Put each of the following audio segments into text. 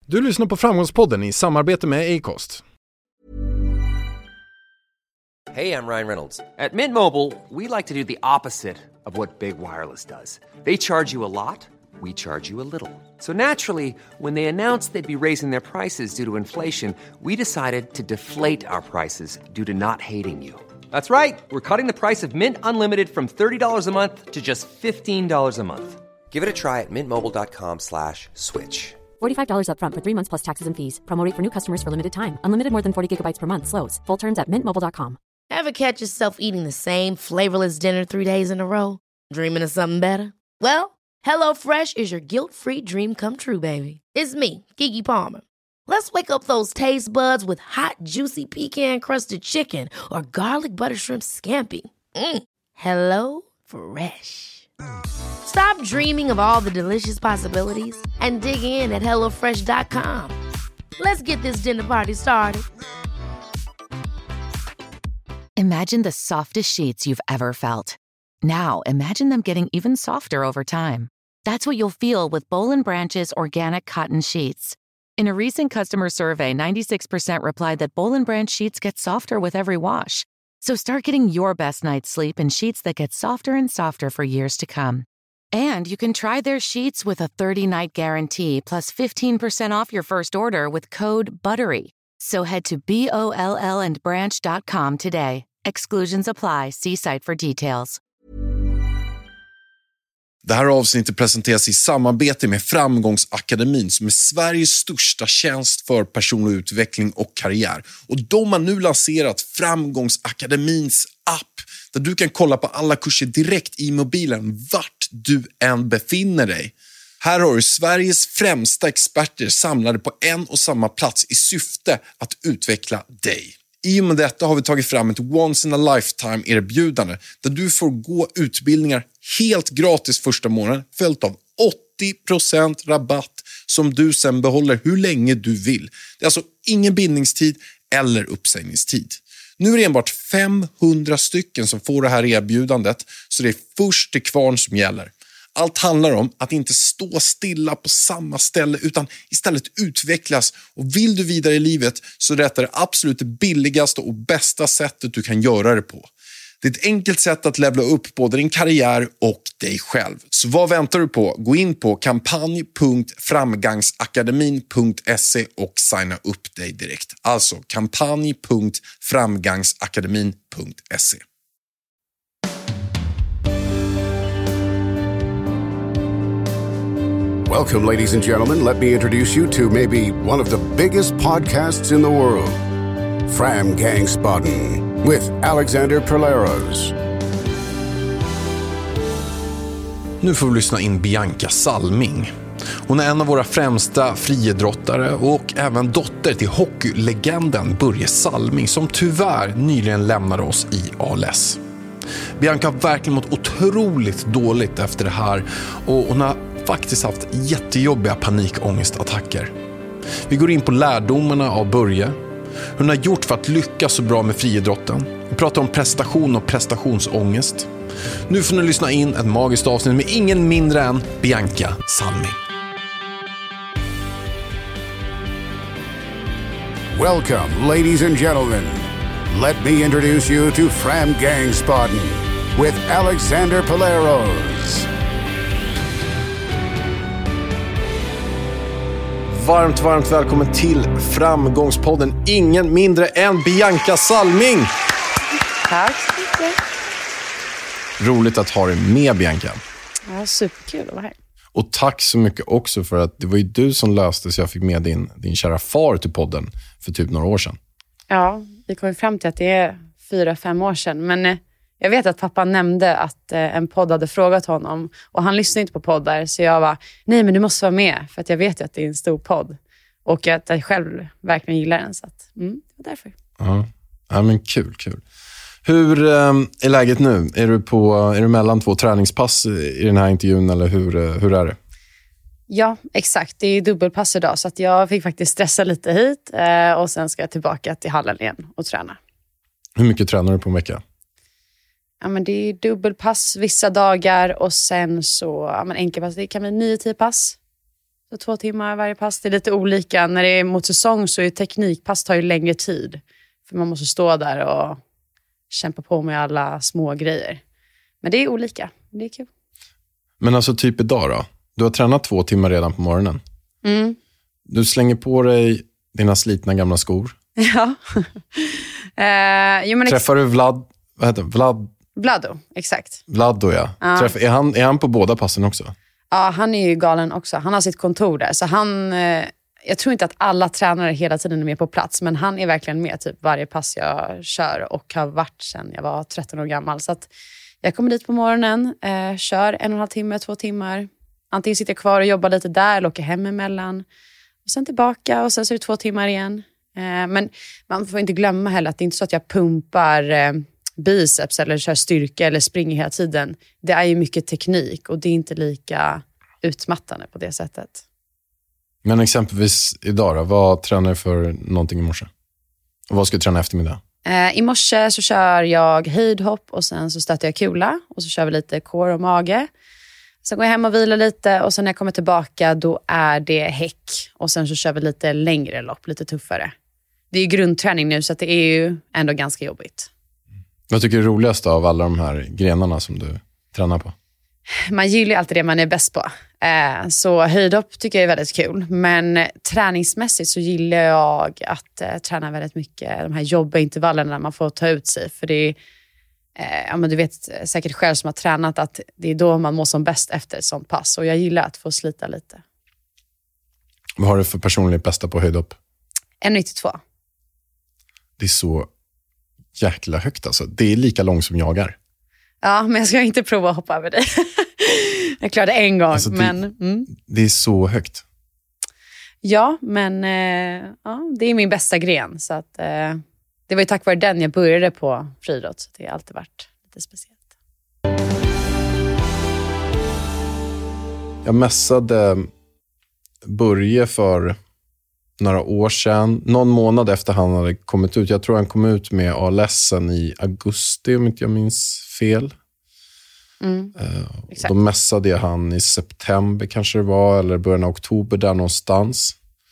Du lyssnar på Framgångspodden i samarbete med Acast. Hey, I'm Ryan Reynolds. At Mint Mobile, we like to do the opposite of what Big Wireless does. They charge you a lot, we charge you a little. So naturally, when they announced they'd be raising their prices due to inflation, we decided to deflate our prices due to not hating you. That's right. We're cutting the price of Mint Unlimited from $30 a month to just $15 a month. Give it a try at mintmobile.com/switch. $45 up front for 3 months plus taxes and fees. Promo rate for new customers for limited time. Unlimited more than 40 gigabytes per month slows. Full terms at mintmobile.com. Ever catch yourself eating the same flavorless dinner 3 days in a row? Dreaming of something better? Well, HelloFresh is your guilt-free dream come true, baby. It's me, Keke Palmer. Let's wake up those taste buds with hot, juicy pecan-crusted chicken or garlic butter shrimp scampi. Hello Fresh. Stop dreaming of all the delicious possibilities and dig in at HelloFresh.com. Let's get this dinner party started. Imagine the softest sheets you've ever felt. Now, imagine them getting even softer over time. That's what you'll feel with Boll & Branch's organic cotton sheets. In a recent customer survey, 96% replied that Boll & Branch sheets get softer with every wash. So start getting your best night's sleep in sheets that get softer and softer for years to come. And you can try their sheets with a 30-night guarantee plus 15% off your first order with code BUTTERY. So head to BOLLandbranch.com today. Exclusions apply. See site for details. Det här avsnittet presenteras i samarbete med Framgångsakademin som är Sveriges största tjänst för personlig utveckling och karriär. Och de har nu lanserat Framgångsakademins app där du kan kolla på alla kurser direkt i mobilen vart du än befinner dig. Här har du Sveriges främsta experter samlade på en och samma plats i syfte att utveckla dig. I och med detta har vi tagit fram ett once in a lifetime erbjudande där du får gå utbildningar helt gratis första månaden följt av 80% rabatt som du sen behåller hur länge du vill. Det är alltså ingen bindningstid eller uppsägningstid. Nu är det enbart 500 stycken som får det här erbjudandet så det är först till kvarn som gäller. Allt handlar om att inte stå stilla på samma ställe utan istället utvecklas. Och vill du vidare i livet så är detta det absolut billigaste och bästa sättet du kan göra det på. Det är ett enkelt sätt att levla upp både din karriär och dig själv. Så vad väntar du på? Gå in på kampanj.framgangsakademin.se och signa upp dig direkt. Alltså kampanj.framgangsakademin.se. Welcome, ladies and gentlemen. Let me introduce you to maybe one of the biggest podcasts in the world, Framgångsspodden, with Alexander Perleros. Nu får vi lyssna in Bianca Salming. Hon är en av våra främsta friidrottare och även dotter till hockeylegenden Börje Salming som tyvärr nyligen lämnade oss i ALS. Bianca har verkligen mått otroligt dåligt efter det här och hon har faktiskt haft jättejobbiga panikångestattacker. Vi går in på lärdomarna av Börje, hur hon har gjort för att lyckas så bra med friidrotten. Vi pratar om prestation och prestationsångest. Nu får ni lyssna in ett magiskt avsnitt med ingen mindre än Bianca Salming. Welcome, ladies and gentlemen. Let me introduce you to Framgångsspodden with Alexander Perleros. Varmt välkommen till Framgångspodden. Ingen mindre än Bianca Salming. Tack så mycket. Roligt att ha dig med, Bianca. Ja, superkul att vara här. Och tack så mycket också för att det var ju du som löste så jag fick med din kära far till podden för typ några år sedan. Ja, vi kom fram till att det är 4-5 år sedan. Men jag vet att pappa nämnde att en podd hade frågat honom. Och han lyssnade inte på poddar. Så jag var, nej men du måste vara med. För att jag vet ju att det är en stor podd. Och att jag själv verkligen gillar den. Så att, det var därför. Ja, men kul. Hur är läget nu? Är du mellan 2 träningspass i den här intervjun? Eller hur är det? Ja, exakt. Det är dubbelpass idag. Så att jag fick faktiskt stressa lite hit. Och sen ska jag tillbaka till hallen igen och träna. Hur mycket tränar du på en vecka? Ja, men det är dubbelpass vissa dagar och sen så enkelpass. Det kan bli 9-10 pass. Så 2 timmar varje pass. Det är lite olika. När det är mot säsong så är teknikpass tar ju längre tid. För man måste stå där och kämpa på med alla små grejer. Men det är olika. Det är kul. Men alltså typ idag då? Du har tränat 2 timmar redan på morgonen. Du slänger på dig dina slitna gamla skor. Ja. Träffar du Vlad? Vad heter det? Vlado, exakt. Vlado, ja. Är han på båda passen också? Ja, han är ju galen också. Han har sitt kontor där. Så jag tror inte att alla tränare hela tiden är med på plats. Men han är verkligen med typ varje pass jag kör. Och har varit sedan jag var 13 år gammal. Så att jag kommer dit på morgonen. Kör 1,5 timme, 2 timmar. Antingen sitter jag kvar och jobbar lite där. Eller åker hem emellan. Och sen tillbaka. Och sen så är det 2 timmar igen. Men man får inte glömma heller att det är inte så att jag pumpar biceps eller kör styrka eller springer hela tiden. Det är ju mycket teknik och det är inte lika utmattande på det sättet. Men exempelvis idag då, vad tränar du för någonting i morse? Och vad ska du träna eftermiddag? I morse så kör jag höjdhopp och sen så stöter jag kula och så kör vi lite core och mage. Sen går jag hem och vilar lite och sen när jag kommer tillbaka då är det häck och sen så kör vi lite längre lopp, lite tuffare. Det är ju grundträning nu så att det är ju ändå ganska jobbigt. Vad tycker du är roligast av alla de här grenarna som du tränar på? Man gillar ju alltid det man är bäst på. Så höjdhopp tycker jag är väldigt kul. Men träningsmässigt så gillar jag att träna väldigt mycket. De här jobbiga intervallerna när man får ta ut sig. För det är, men du vet säkert själv som har tränat att det är då man mår som bäst efter ett sånt pass. Och jag gillar att få slita lite. Vad har du för personligt bästa på höjdhopp? 1,92. Det är så jäkla högt alltså. Det är lika långt som jag är. Ja, men jag ska inte prova att hoppa över dig. Jag klarade en gång. Alltså, men, det är så högt. Ja, men det är min bästa gren. Så att, det var ju tack vare den jag började på friidrott. Så det har alltid varit lite speciellt. Jag mässade Börje för några år sedan. Någon månad efter han hade kommit ut. Jag tror han kom ut med ALSen i augusti om inte jag minns fel. Då mässade jag han i september kanske det var. Eller början av oktober där någonstans.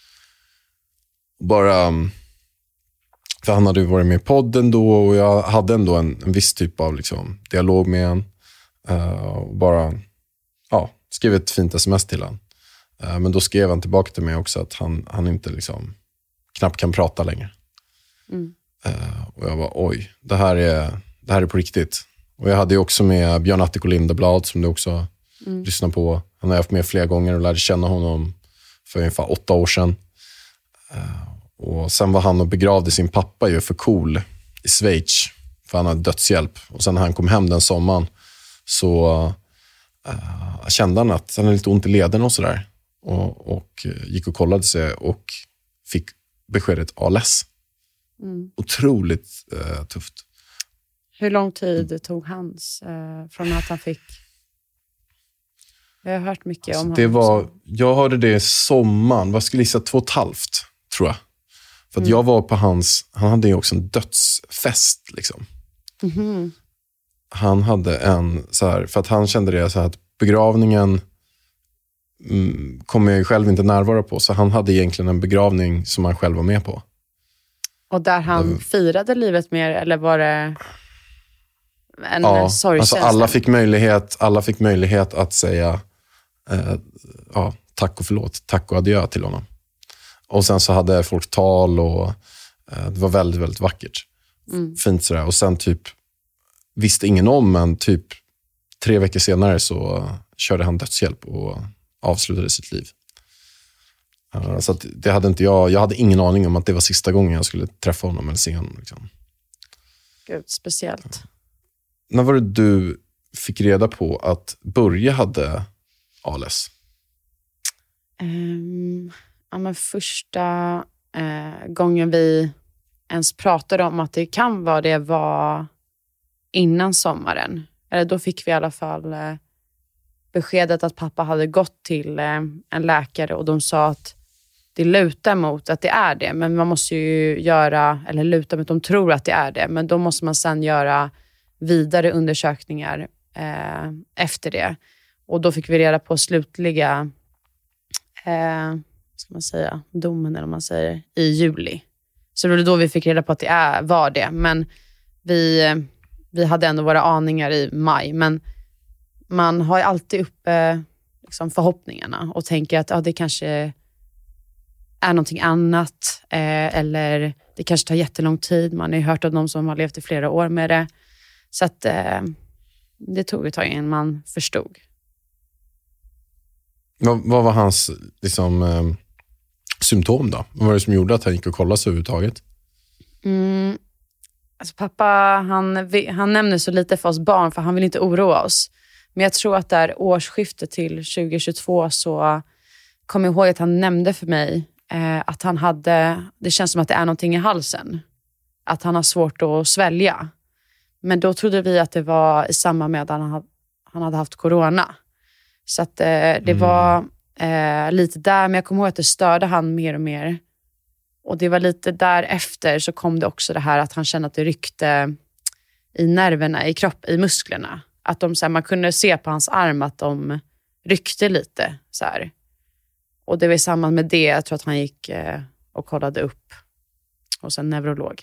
Bara för han hade ju varit med i podden då. Och jag hade ändå en viss typ av liksom, dialog med han. Och bara skrev ett fint sms till han. Men då skrev han tillbaka till mig också att han inte liksom knappt kan prata längre. Och jag var oj, det här är på riktigt. Och jag hade ju också med Björn Attic och Lindeblad som du också lyssnar på. Han har haft med flera gånger och lärde känna honom för ungefär 8 år sedan. Och sen var han och begravde sin pappa ju för cool i Schweiz. För han hade dödshjälp. Och sen när han kom hem den sommaren så kände han att han hade lite ont i leden och sådär. Och gick och kollade sig och fick beskedet ALS. Otroligt tufft. Hur lång tid tog hans från att han fick? Jag har hört mycket om honom. Jag hörde det sommaren, vad skulle jag säga, 2,5 tror jag. För att jag var på han hade ju också en dödsfest liksom. Han hade en så här, för att han kände det så här att begravningen kommer jag ju själv inte närvara på. Så han hade egentligen en begravning som han själv var med på. Och där han firade livet mer, eller var det en sorgkänsla? Alltså alla fick möjlighet att säga tack och förlåt, tack och adjö till honom. Och sen så hade folk tal och det var väldigt, väldigt vackert. Fint sådär. Och sen typ visste ingen om, men typ 3 veckor senare så körde han dödshjälp och avslutade sitt liv. Så att det hade inte jag hade ingen aning om att det var sista gången jag skulle träffa honom eller se honom. Liksom. Gud, speciellt. När var det du fick reda på att Börje hade ALS? Men första gången vi ens pratade om att det kan vara det var innan sommaren. Eller då fick vi i alla fall beskedet att pappa hade gått till en läkare och de sa att det lutar mot att det är det. Men man måste ju göra, eller luta mot, de tror att det är det. Men då måste man sen göra vidare undersökningar efter det. Och då fick vi reda på slutliga ska man säga, domen eller vad man säger, i juli. Så det var då vi fick reda på att det var det. Men vi hade ändå våra aningar i maj. Men man har ju alltid uppe liksom förhoppningarna och tänker att det kanske är någonting annat. Eller det kanske tar jättelång tid. Man har ju hört av de som har levt i flera år med det. Så att det tog ett tag innan man förstod. Vad var hans liksom, symptom då? Vad var det som gjorde att han gick och kollade sig överhuvudtaget? Alltså pappa, han nämner så lite för oss barn för han vill inte oroa oss. Men jag tror att där årsskiftet till 2022 så kom jag ihåg att han nämnde för mig att han det känns som att det är någonting i halsen. Att han har svårt att svälja. Men då trodde vi att det var i samband med att han hade haft corona. Så att det var lite där, men jag kommer ihåg att det störde han mer och mer. Och det var lite därefter så kom det också det här att han kände att det ryckte i nerverna, i musklerna. Att man kunde se på hans arm att de ryckte lite så här. Och det var i samband med det, jag tror att han gick och kollade upp hos en neurolog.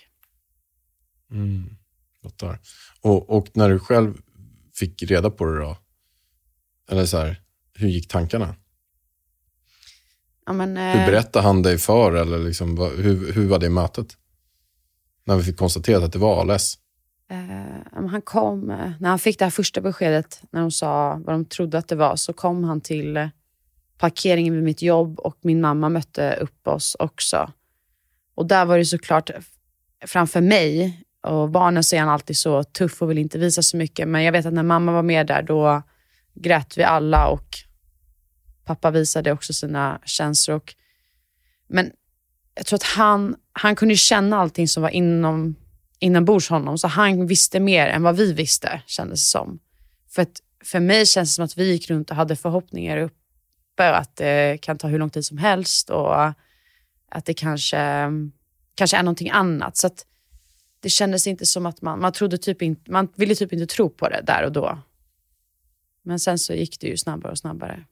Och när du själv fick reda på det då? Eller så här, hur gick tankarna? Ja, men, hur berättade han dig för? Eller liksom, hur var det mötet? När vi fick konstaterat att det var ALS. Han kom, när han fick det här första beskedet, när de sa vad de trodde att det var, så kom han till parkeringen vid mitt jobb och min mamma mötte upp oss också. Och där var det såklart framför mig, och barnen så är han alltid så tuff och vill inte visa så mycket. Men jag vet att när mamma var med där, då grät vi alla och pappa visade också sina känslor. Men jag tror att han kunde känna allting som var inombords honom. Så han visste mer än vad vi visste, kändes det som. För mig känns det som att vi gick runt och hade förhoppningar uppe att det kan ta hur lång tid som helst. Och att det kanske är någonting annat. Så att det kändes inte som att man trodde man ville typ inte tro på det där och då. Men sen så gick det ju snabbare och snabbare.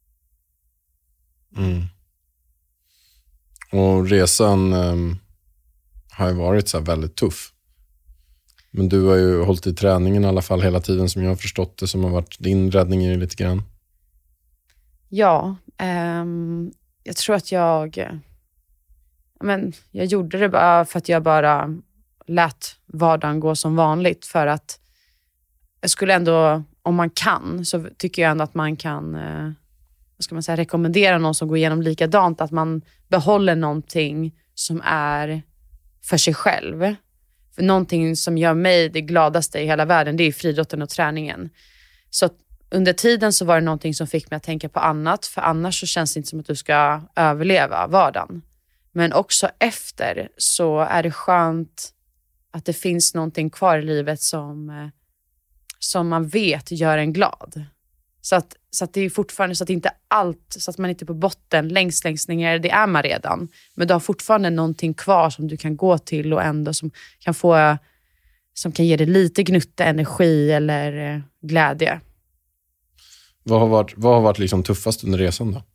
Och resan har ju varit så här väldigt tuff. Men du har ju hållit i träningen i alla fall hela tiden, som jag har förstått det, som har varit din räddning i lite grann. Ja, jag tror att jag gjorde det bara för att jag bara lät vardagen gå som vanligt. För att jag skulle ändå, om man kan, så tycker jag ändå att man kan rekommendera någon som går igenom likadant, att man behåller någonting som är för sig själv. För någonting som gör mig det gladaste i hela världen, det är friidrotten och träningen. Så att under tiden så var det någonting som fick mig att tänka på annat, för annars så känns det inte som att du ska överleva vardagen. Men också efter så är det skönt att det finns någonting kvar i livet som man vet gör en glad. Så att det är fortfarande så att inte allt, så att man inte är på botten längst ner, det är man redan. Men du har fortfarande någonting kvar som du kan gå till och ändå som kan ge dig lite gnutta energi eller glädje. Vad har varit liksom tuffast under resan då?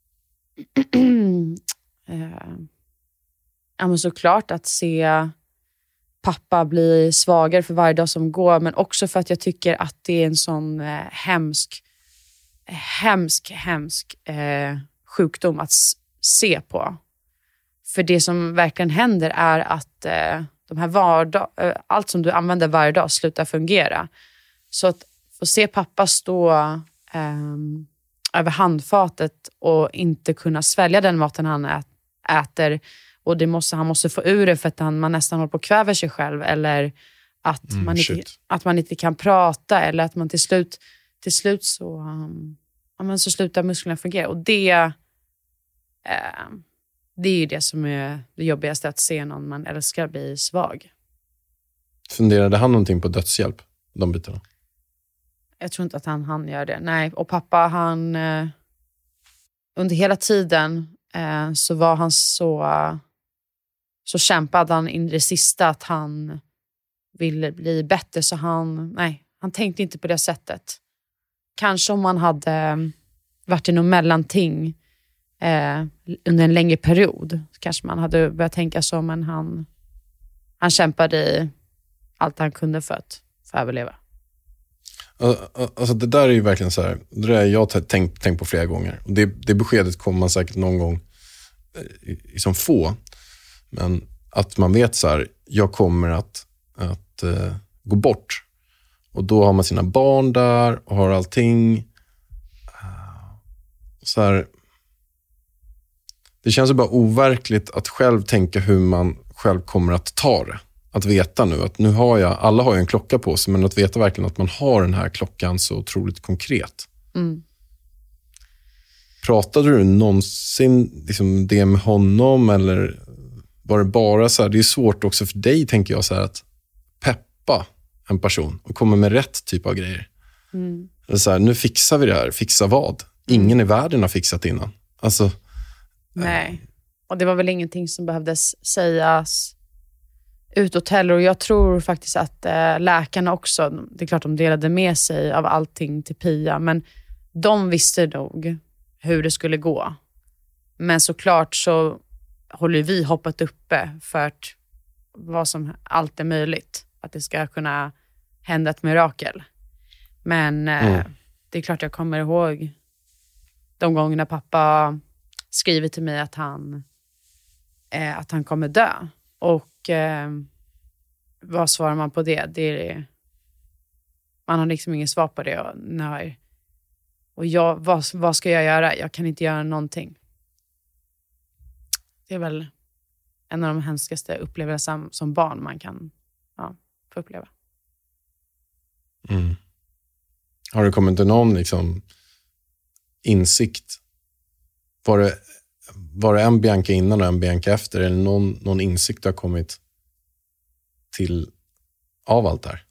Ja, men såklart att se pappa bli svagare för varje dag som går, men också för att jag tycker att det är en sån hemsk sjukdom att se på. För det som verkligen händer är att de här allt som du använder varje dag slutar fungera. Så att få se pappa stå över handfatet och inte kunna svälja den maten han äter, och han måste få ur det för att man nästan håller på att kväva sig själv, eller att man inte kan prata, eller att man till slut så slutar musklerna fungera. Och det är ju det som är det jobbigaste, att se någon man älskar bli svag. Funderade han någonting på dödshjälp, de bitarna? Jag tror inte att han gör det. Nej, och pappa, han under hela tiden så var han så kämpade han in i det sista att han ville bli bättre, så han tänkte inte på det sättet. Kanske om man hade varit i någon mellanting under en längre period. Kanske man hade börjat tänka så, men han kämpade i allt han kunde för att överleva. Alltså det där är ju verkligen så här, det där jag har tänkt på flera gånger. Och det beskedet kommer man säkert någon gång liksom få. Men att man vet så här, jag kommer att gå bort. Och då har man sina barn där och har allting. Så här, det känns ju bara overkligt att själv tänka hur man själv kommer att ta det. Att veta nu att nu har alla har ju en klocka på sig, men att veta verkligen att man har den här klockan så otroligt konkret. Mm. Pratade du någonsin liksom det med honom, eller var det bara så här, det är svårt också för dig tänker jag så här, att peppa en person och komma med rätt typ av grejer. Mm. Så här, nu fixar vi det här, fixa vad? Ingen i världen har fixat innan. Alltså, nej, och det var väl ingenting som behövdes sägas utåt heller. Och jag tror faktiskt att läkarna också, det är klart de delade med sig av allting till Pia, men de visste nog hur det skulle gå. Men såklart så håller vi hoppet uppe för att vad som allt är möjligt. Att det ska kunna hända ett mirakel. Men det är klart jag kommer ihåg de gångerna pappa skriver till mig att han kommer dö. Och vad svarar man på det? Man har liksom ingen svar på det. Och vad ska jag göra? Jag kan inte göra någonting. Det är väl en av de hemskaste upplevelser som barn man kan få uppleva. Mm. Har det kommit till någon liksom insikt? Var det en Bianca innan och en Bianca efter? Eller någon insikt har kommit till av allt det här?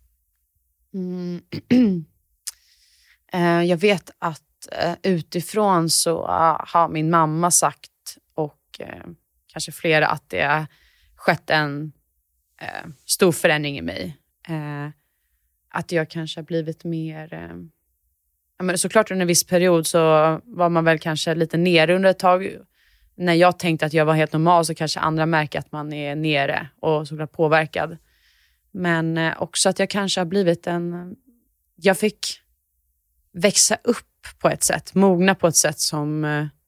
Jag vet att utifrån så har min mamma sagt och kanske flera att det har skett en stor förändring i mig. Att jag kanske har blivit mer... men såklart under en viss period så var man väl kanske lite nere under ett tag. När jag tänkte att jag var helt normal så kanske andra märker att man är nere och såklart påverkad. Men också att jag kanske har blivit jag fick växa upp på ett sätt, mogna på ett sätt som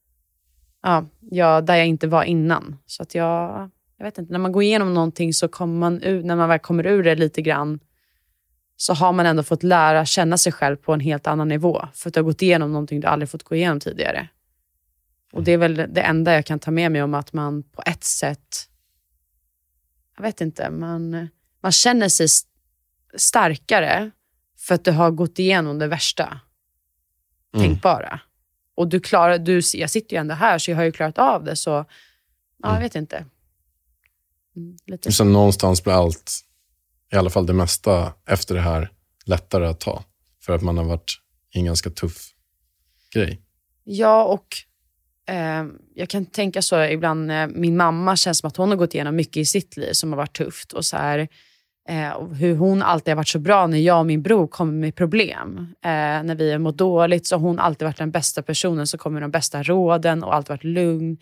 där jag inte var innan. Så att jag vet inte, när man går igenom någonting så kommer man ut, när man väl kommer ur det lite grann, så har man ändå fått lära känna sig själv på en helt annan nivå. För att du har gått igenom någonting du aldrig fått gå igenom tidigare. Och det är väl det enda jag kan ta med mig om att man på ett sätt, jag vet inte, man känner sig starkare för att du har gått igenom det värsta tänkbara. Och jag sitter ju ändå här så jag har ju klarat av det, så jag vet inte. Lite. Så någonstans blir allt, i alla fall det mesta efter det här, lättare att ta. För att man har varit i en ganska tuff grej. Ja, och jag kan tänka så ibland, min mamma känns som att hon har gått igenom mycket i sitt liv som har varit tufft. Och så här, och hur hon alltid har varit så bra när jag och min bror kommer med problem. När vi har mått dåligt så har hon alltid varit den bästa personen som kommer med de bästa råden och alltid varit lugn.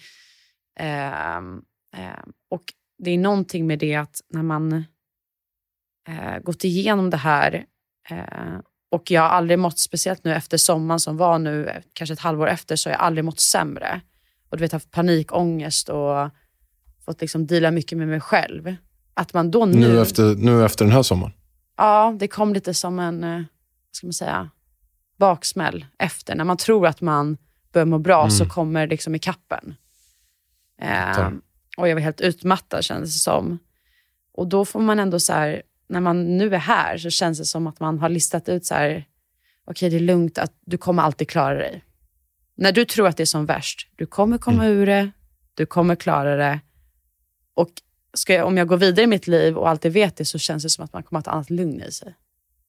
Och det är någonting med det att när man gått igenom det här och jag har aldrig mått, speciellt nu efter sommaren som var nu, kanske ett halvår efter, så har jag aldrig mått sämre. Och du vet, haft panikångest och fått liksom deala mycket med mig själv. Att man då nu efter den här sommaren? Ja, det kom lite som en, vad ska man säga, baksmäll efter. När man tror att man börjar må bra så kommer det liksom i kappen. Och jag var helt utmattad, kändes det som. Och då får man ändå så här, när man nu är här så känns det som att man har listat ut så här, okej, det är lugnt, att du kommer alltid klara dig. När du tror att det är som värst, du kommer komma ur det, du kommer klara det. Och om jag går vidare i mitt liv och alltid vet det, så känns det som att man kommer att ha ett annat lugn i sig.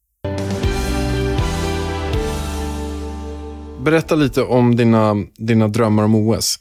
Berätta lite om dina drömmar om OS.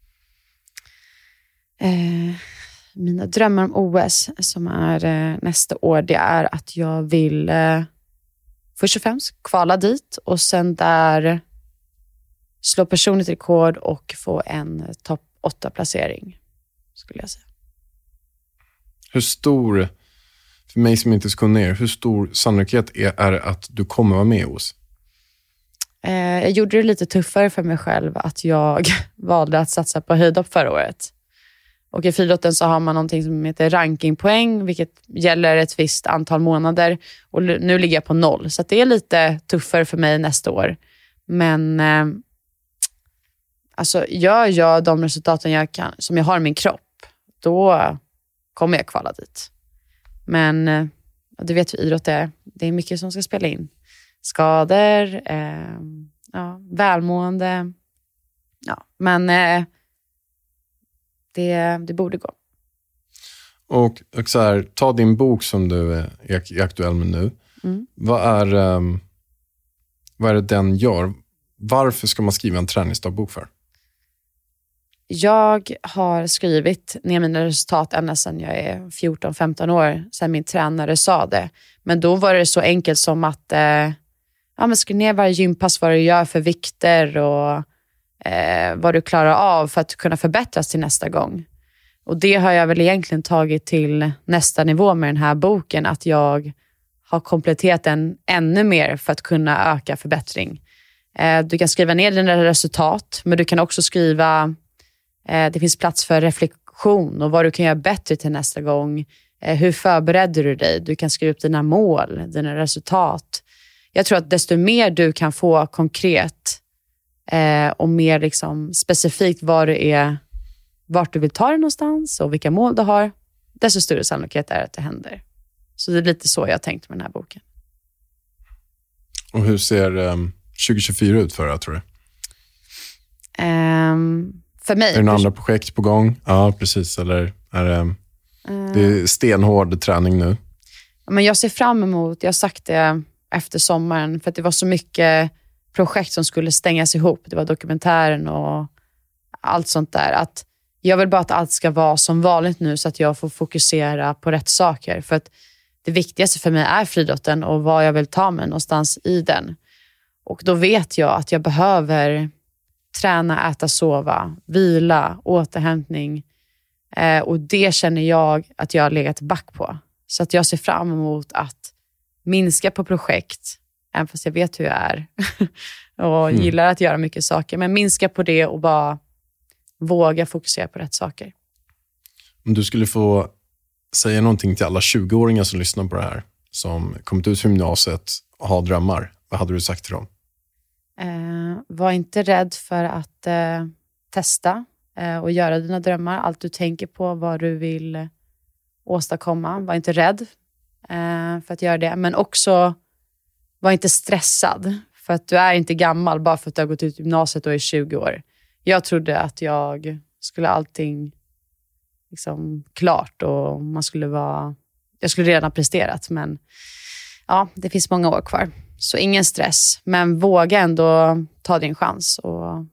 Mina drömmar om OS som är nästa år, det är att jag vill först och främst kvala dit och sen där slå personligt rekord och få en topp 8-placering, skulle jag säga. Hur stor, för mig som inte är så kunnig, hur stor sannolikhet är det att du kommer vara med i OS? Jag gjorde det lite tuffare för mig själv att jag valde att satsa på höjdhopp förra året. Och i friidrotten så har man någonting som heter rankingpoäng, vilket gäller ett visst antal månader. Och nu ligger jag på 0, så att det är lite tuffare för mig nästa år. Men alltså, gör jag de resultaten som jag har i min kropp, då kommer jag kvala dit. Men det vet vi, idrott är. Det är mycket som ska spela in. Skador, välmående. Ja, men det borde gå. Och så här, ta din bok som du är aktuell med nu. Vad är det den gör? Varför ska man skriva en träningsdagbok för? Jag har skrivit ner mina resultat ända sedan jag är 14-15 år, sedan min tränare sa det. Men då var det så enkelt som att skriv ner varje gympass, vad du gör för vikter och vad du klarar av för att kunna förbättras till nästa gång. Och det har jag väl egentligen tagit till nästa nivå med den här boken, att jag har kompletterat den ännu mer för att kunna öka förbättring. Du kan skriva ner dina resultat, men du kan också skriva, det finns plats för reflektion och vad du kan göra bättre till nästa gång. Hur förbereder du dig? Du kan skriva upp dina mål, dina resultat. Jag tror att desto mer du kan få konkret och mer liksom specifikt vad det är, vart du vill ta det någonstans och vilka mål du har, desto större sannolikhet är att det händer. Så det är lite så jag har tänkt med den här boken. Och hur ser 2024 ut för dig, tror du? För mig... Är det några andra projekt på gång? Ja, precis. Eller är det är stenhård träning nu? Men jag ser fram emot, jag har sagt det efter sommaren, för att det var så mycket projekt som skulle stängas ihop. Det var dokumentären och allt sånt där. Att jag vill bara att allt ska vara som vanligt nu, så att jag får fokusera på rätt saker. För att det viktigaste för mig är friidrotten och vad jag vill ta mig någonstans i den. Och då vet jag att jag behöver träna, äta, sova, vila, återhämtning. Och det känner jag att jag har legat back på. Så att jag ser fram emot att minska på projekt, även fast jag vet hur jag är och gillar att göra mycket saker, men minska på det och bara våga fokusera på rätt saker. Om du skulle få säga någonting till alla 20-åringar som lyssnar på det här, som kommit ut från gymnasiet och har drömmar, vad hade du sagt till dem? Var inte rädd för att testa och göra dina drömmar. Allt du tänker på, vad du vill åstadkomma. Var inte rädd för att göra det. Men också var inte stressad. För att du är inte gammal bara för att du har gått ut gymnasiet och är 20 år. Jag trodde att jag skulle allting liksom klart och jag skulle redan ha presterat. Men ja, det finns många år kvar. Så ingen stress. Men våga ändå ta din chans och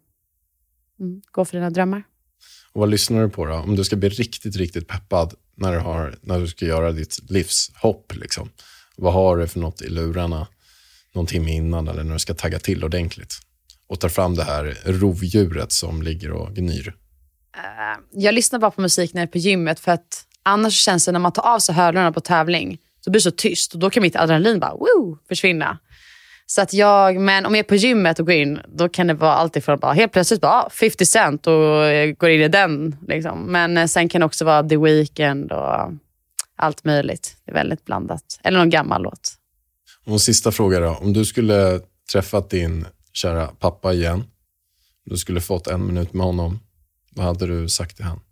gå för dina drömmar. Och vad lyssnar du på då? Om du ska bli riktigt, riktigt peppad när du ska göra ditt livshopp liksom. Vad har du för något i lurarna någon timme innan eller när du ska tagga till ordentligt? Och ta fram det här rovdjuret som ligger och gnyr. Jag lyssnar bara på musik när jag är på gymmet, för att annars känns det när man tar av sig hörlurarna på tävling så blir det så tyst och då kan mitt adrenalin bara försvinna. Så att men om jag är på gymmet och går in, då kan det vara alltid för att bara helt plötsligt bara 50 Cent och går in i den liksom. Men sen kan det också vara The Weeknd och allt möjligt. Det är väldigt blandat. Eller någon gammal låt. Och en sista fråga då. Om du skulle träffat din kära pappa igen, du skulle fått 1 minut med honom, vad hade du sagt till han?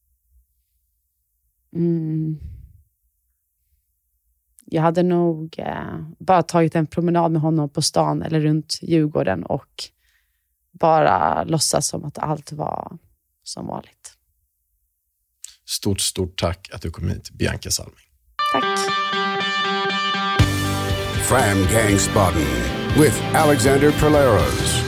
Jag hade nog bara tagit en promenad med honom på stan eller runt Djurgården och bara låtsas som att allt var som vanligt. Stort tack att du kom hit, Bianca Salming. Tack. Fram Gangsbotten with Alexander Polaros.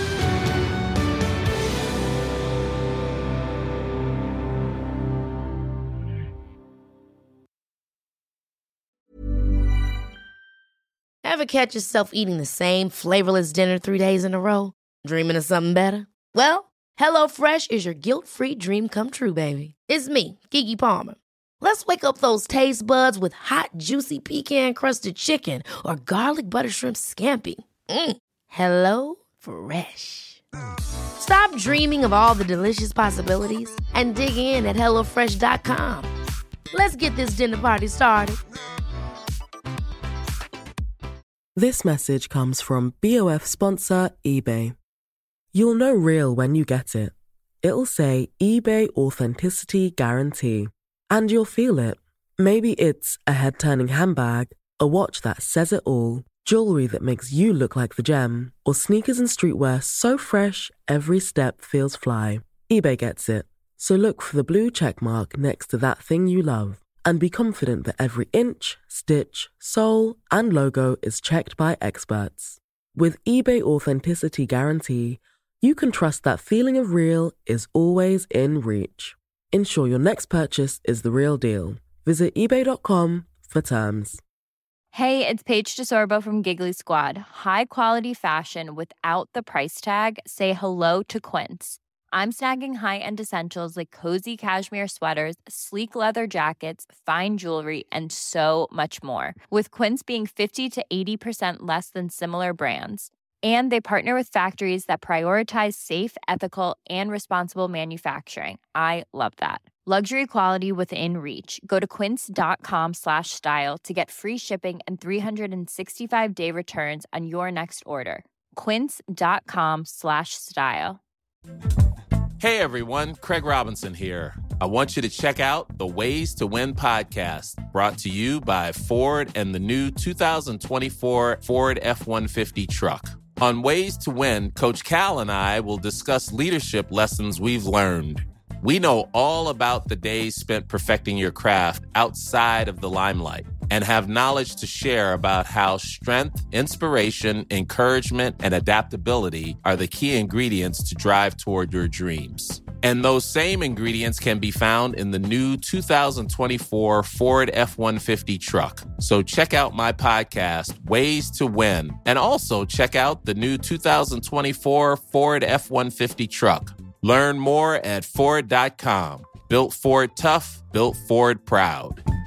Ever catch yourself eating the same flavorless dinner 3 days in a row? Dreaming of something better? Well, HelloFresh is your guilt-free dream come true, baby. It's me, Keke Palmer. Let's wake up those taste buds with hot, juicy pecan-crusted chicken or garlic butter shrimp scampi. Hello Fresh. Stop dreaming of all the delicious possibilities and dig in at HelloFresh.com. Let's get this dinner party started. This message comes from BOF sponsor eBay. You'll know real when you get it. It'll say eBay Authenticity Guarantee. And you'll feel it. Maybe it's a head-turning handbag, a watch that says it all, jewelry that makes you look like the gem, or sneakers and streetwear so fresh every step feels fly. eBay gets it. So look for the blue check mark next to that thing you love. And be confident that every inch, stitch, sole, and logo is checked by experts. With eBay Authenticity Guarantee, you can trust that feeling of real is always in reach. Ensure your next purchase is the real deal. Visit eBay.com for terms. Hey, it's Paige DeSorbo from Giggly Squad. High quality fashion without the price tag. Say hello to Quince. I'm snagging high-end essentials like cozy cashmere sweaters, sleek leather jackets, fine jewelry, and so much more. With Quince being 50 to 80% less than similar brands. And they partner with factories that prioritize safe, ethical, and responsible manufacturing. I love that. Luxury quality within reach. Go to quince.com/style to get free shipping and 365-day returns on your next order. Quince.com/style. Hey everyone, Craig Robinson here. I want you to check out the Ways to Win podcast, brought to you by Ford and the new 2024 Ford F-150 truck. On Ways to Win, Coach Cal and I will discuss leadership lessons we've learned. We know all about the days spent perfecting your craft outside of the limelight and have knowledge to share about how strength, inspiration, encouragement, and adaptability are the key ingredients to drive toward your dreams. And those same ingredients can be found in the new 2024 Ford F-150 truck. So check out my podcast, Ways to Win, and also check out the new 2024 Ford F-150 truck. Learn more at Ford.com. Built Ford tough, built Ford proud.